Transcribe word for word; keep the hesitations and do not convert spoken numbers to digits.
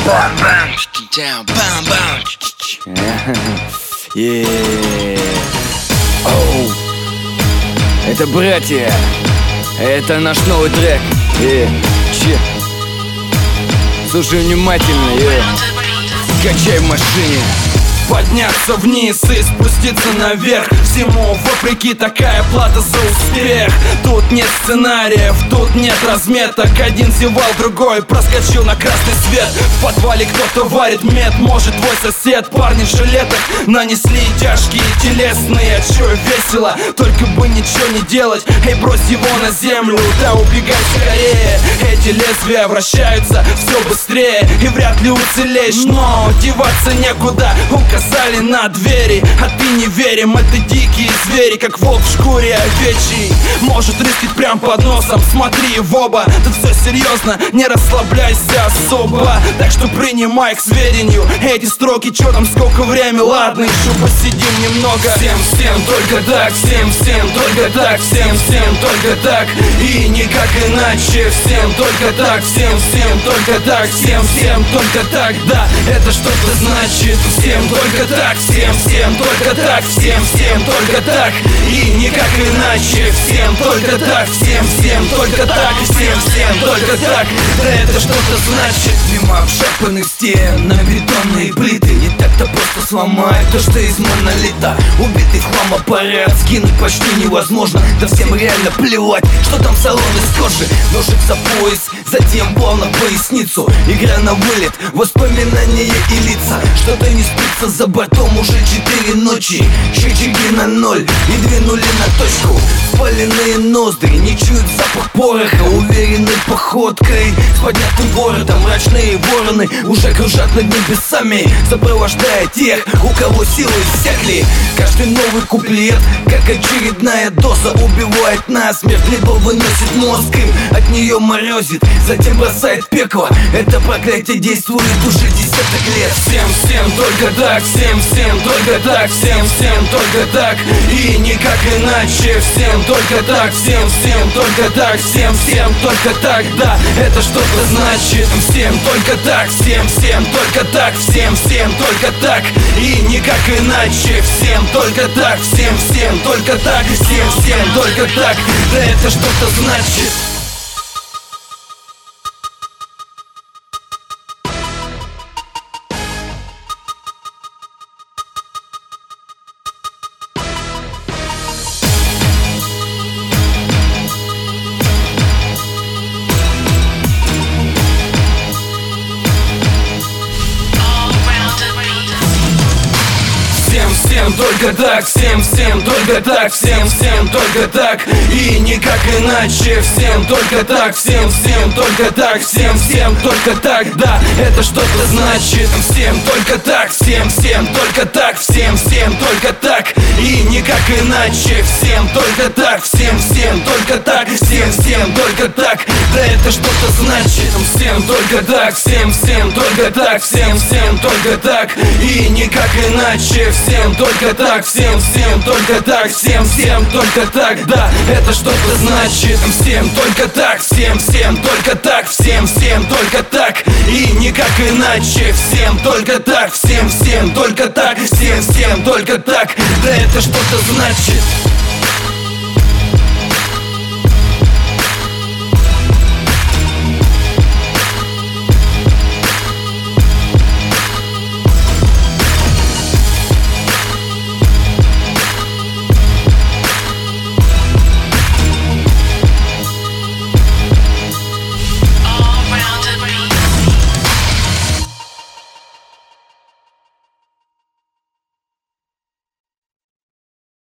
Бам-бам, бам-бам. Оу, это братья, это наш новый трек. Э, че? Слушай внимательно, э. Качай в машине. Подняться вниз и спуститься наверх. Всему вопреки такая плата за успех. Тут нет сценариев, тут нет разметок. Один зевал, другой проскочил на красный свет. В подвале кто-то варит мед, может твой сосед. Парни в жилетах нанесли тяжкие телесные. А чё весело, только бы ничего не делать. Эй, брось его на землю, да убегай скорее. Эти лезвия вращаются все быстрее, и вряд ли уцелеешь, но деваться некуда. Указали на двери, а ты не верим. Это дикие звери, как волк в шкуре овечьей. Может рыскать прям под носом, смотри в оба. Тут все серьезно, не расслабляйся особо. Так что принимай к сведению эти строки. Чё там, сколько времени, ладно, еще посидим немного. Всем, всем только так, всем, всем только так, всем, всем только так и никак иначе. Всем только так, всем, всем только так, всем, всем только так. Да, это что-то значит. Всем только так, всем, всем только так, всем, всем только так и никак иначе. Всем только так, всем, всем только так, всем, всем только так. Да это что-то значит. Мимо обшарпанных стен на бетонные плиты. Не так-то просто сломать то, что из монолита. Убитый в хлам аппарат скинуть почти невозможно. Да всем реально плевать, что там салон из кожи. Ножик за пояс, затем плавно в поясницу. Игра на вылет, воспоминания и лица. Что-то не спится за бортом уже четыре ночи. Счетчики на ноль и двинули на точку. Спаленные ноздри не чуют запах пороха. Уверенной походкой с поднятым воротом мрачные вороны уже кружат над небесами, сопровождая тех, у кого силы иссякли. Каждый новый куплет, как очередная доза, убивает насмерть, либо выносит мозг им, от нее морозит, затем бросает в пекло. Это проклятие действует уже десяток лет. Всем, всем только так, всем, всем только так, всем, всем только так и никак иначе. Всем только так, всем, всем только так, всем, всем только так. Да, это что-то значит. Всем только так, всем, всем только так, всем, всем только так и никак иначе. Всем только так, всем, всем только так, всем, всем только так. Да это что-то значит. Всем только так, всем, всем только так, всем, всем только так и никак иначе. Всем только так, всем, всем только так, всем, всем только так. Да, это что-то значит. Всем только так, всем, всем только так, всем, всем только так и никак иначе. Всем только так, всем, всем только так, всем, всем только так. Да это что-то значит. Всем только так, всем, всем только так, всем, всем только так и никак иначе. Всем только так, всем, всем только так, всем, всем только так. Да, это что-то значит. Всем только так, всем, всем только так, всем, всем только так и никак иначе. Всем только так, всем, всем только так, всем, всем только так. Да это что-то значит.